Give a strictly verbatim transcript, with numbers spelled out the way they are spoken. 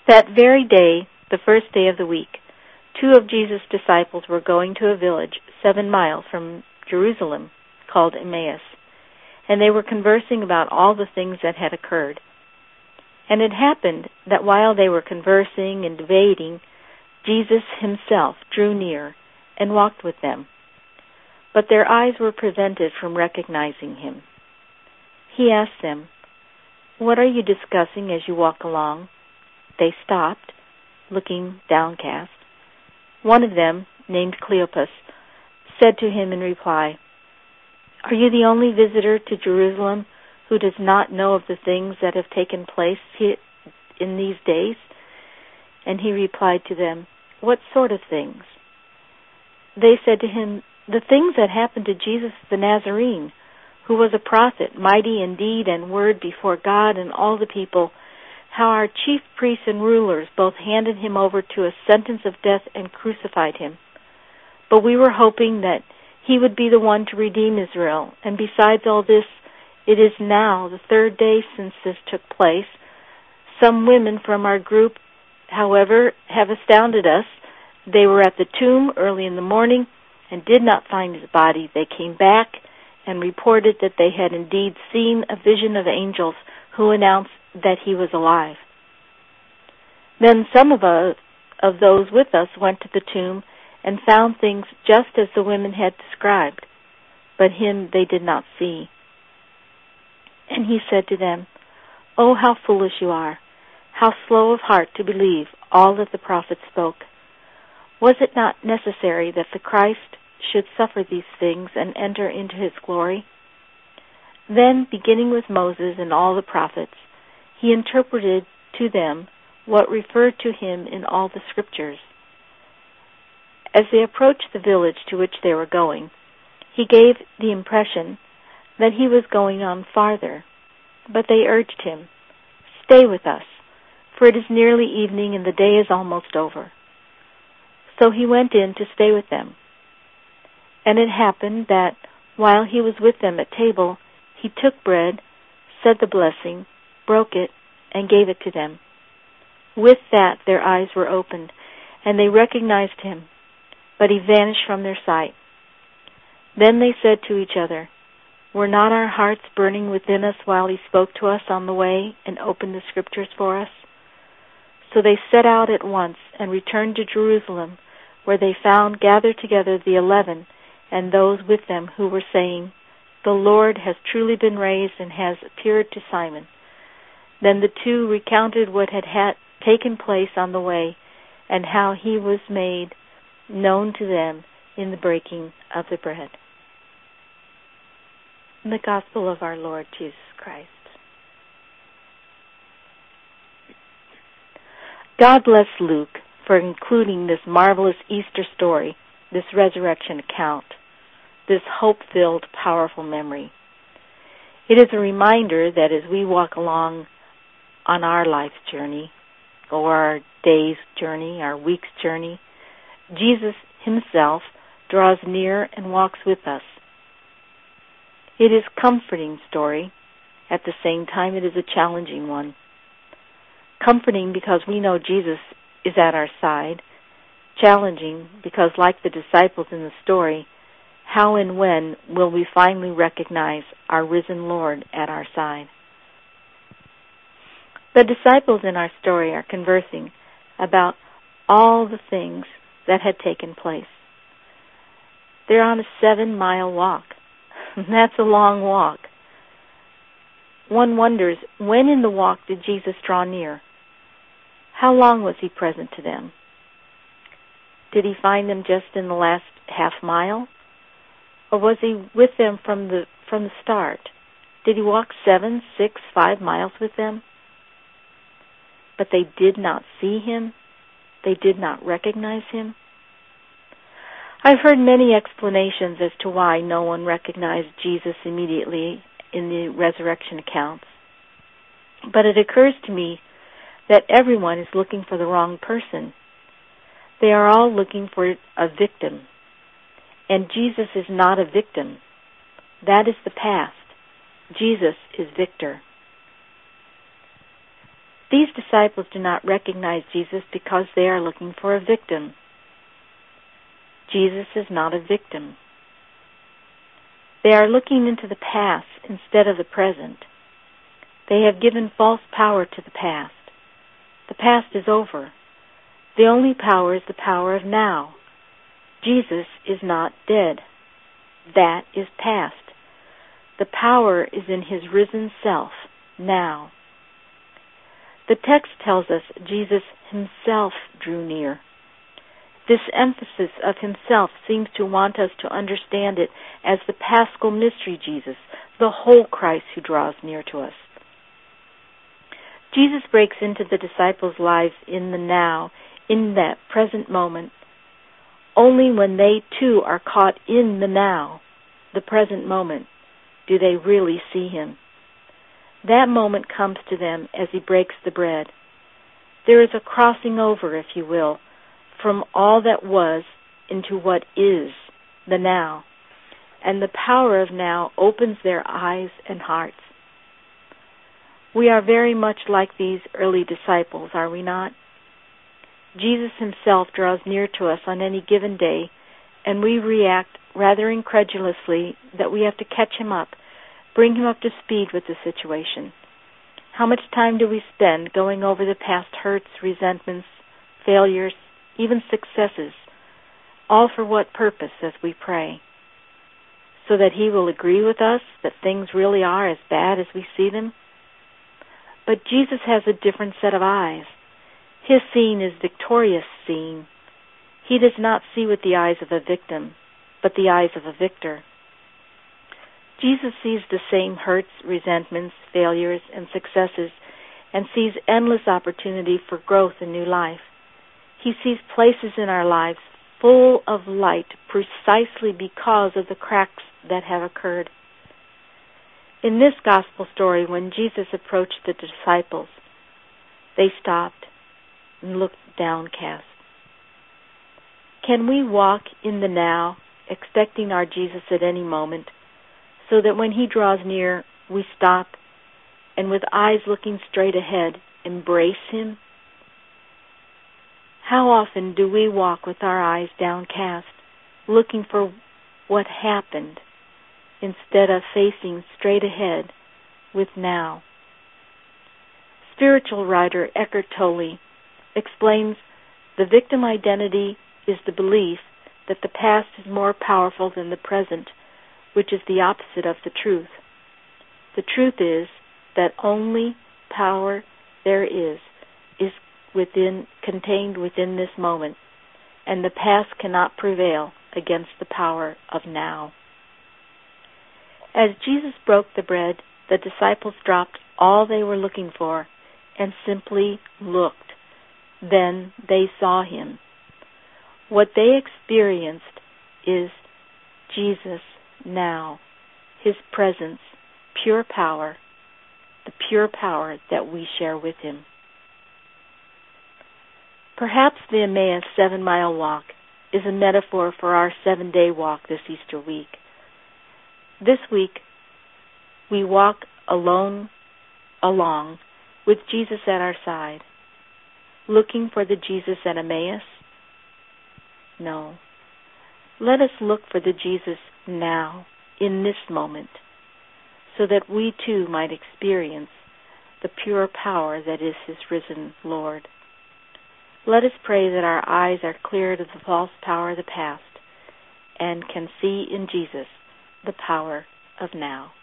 That very day, the first day of the week, two of Jesus' disciples were going to a village seven miles from Jerusalem called Emmaus, and they were conversing about all the things that had occurred. And it happened that while they were conversing and debating, Jesus himself drew near and walked with them. But their eyes were prevented from recognizing him. He asked them, "What are you discussing as you walk along?" They stopped, looking downcast. One of them, named Cleopas, said to him in reply, "Are you the only visitor to Jerusalem who does not know of the things that have taken place in these days?" And he replied to them, "What sort of things?" They said to him, "The things that happened to Jesus the Nazarene, who was a prophet, mighty in deed and word before God and all the people, how our chief priests and rulers both handed him over to a sentence of death and crucified him. But we were hoping that he would be the one to redeem Israel. And besides all this, it is now the third day since this took place. Some women from our group, however, have astounded us. They were at the tomb early in the morning and did not find his body. They came back and reported that they had indeed seen a vision of angels who announced that he was alive. Then some of us, of those with us went to the tomb and found things just as the women had described, but him they did not see." And he said to them, "Oh, how foolish you are, how slow of heart to believe all that the prophets spoke. Was it not necessary that the Christ should suffer these things and enter into his glory?" Then, beginning with Moses and all the prophets, he interpreted to them what referred to him in all the scriptures. As they approached the village to which they were going, he gave the impression that he was going on farther, but they urged him, "Stay with us, for it is nearly evening and the day is almost over." So he went in to stay with them. And it happened that, while he was with them at table, he took bread, said the blessing, broke it, and gave it to them. With that their eyes were opened, and they recognized him, but he vanished from their sight. Then they said to each other, "Were not our hearts burning within us while he spoke to us on the way and opened the scriptures for us?" So they set out at once and returned to Jerusalem, where they found gathered together the eleven and those with them who were saying, "The Lord has truly been raised and has appeared to Simon." Then the two recounted what had, had taken place on the way and how he was made known to them in the breaking of the bread. In the Gospel of our Lord Jesus Christ. God bless Luke for including this marvelous Easter story, this resurrection account, this hope-filled, powerful memory. It is a reminder that as we walk along on our life's journey, or our day's journey, our week's journey, Jesus himself draws near and walks with us. It is a comforting story. At the same time, it is a challenging one. Comforting because we know Jesus is at our side. Challenging because, like the disciples in the story, how and when will we finally recognize our risen Lord at our side? The disciples in our story are conversing about all the things that had taken place. They're on a seven-mile walk. That's a long walk. One wonders, when in the walk did Jesus draw near? How long was he present to them? Did he find them just in the last half mile? Or was he with them from the from the start? Did he walk seven, six, five miles with them? But they did not see him. They did not recognize him. I've heard many explanations as to why no one recognized Jesus immediately in the resurrection accounts. But it occurs to me that everyone is looking for the wrong person. They are all looking for a victim. And Jesus is not a victim. That is the past. Jesus is victor. These disciples do not recognize Jesus because they are looking for a victim. Jesus is not a victim. They are looking into the past instead of the present. They have given false power to the past. The past is over. The only power is the power of now. Jesus is not dead. That is past. The power is in his risen self, now. The text tells us Jesus himself drew near. This emphasis of himself seems to want us to understand it as the paschal mystery Jesus, the whole Christ who draws near to us. Jesus breaks into the disciples' lives in the now, in that present moment. Only when they too are caught in the now, the present moment, do they really see him. That moment comes to them as he breaks the bread. There is a crossing over, if you will, from all that was into what is, the now, and the power of now opens their eyes and hearts. We are very much like these early disciples, are we not? Jesus himself draws near to us on any given day, and we react rather incredulously that we have to catch him up, bring him up to speed with the situation. How much time do we spend going over the past hurts, resentments, failures, even successes, all for what purpose as we pray? So that he will agree with us that things really are as bad as we see them? But Jesus has a different set of eyes. His seeing is victorious seeing. He does not see with the eyes of a victim, but the eyes of a victor. Jesus sees the same hurts, resentments, failures, and successes, and sees endless opportunity for growth and new life. He sees places in our lives full of light precisely because of the cracks that have occurred. In this gospel story, when Jesus approached the disciples, they stopped and looked downcast. Can we walk in the now, expecting our Jesus at any moment, so that when he draws near, we stop and with eyes looking straight ahead, embrace him? How often do we walk with our eyes downcast, looking for what happened, instead of facing straight ahead with now? Spiritual writer Eckhart Tolle explains the victim identity is the belief that the past is more powerful than the present, which is the opposite of the truth. The truth is that only power there is is within contained within this moment, and the past cannot prevail against the power of now. As Jesus broke the bread, the disciples dropped all they were looking for and simply looked. Then they saw him. What they experienced is Jesus now, his presence, pure power, the pure power that we share with him. Perhaps the Emmaus seven-mile walk is a metaphor for our seven-day walk this Easter week. This week, we walk alone, along, with Jesus at our side. Looking for the Jesus at Emmaus? No. Let us look for the Jesus now, in this moment, so that we too might experience the pure power that is his risen Lord. Let us pray that our eyes are cleared of the false power of the past and can see in Jesus the power of now.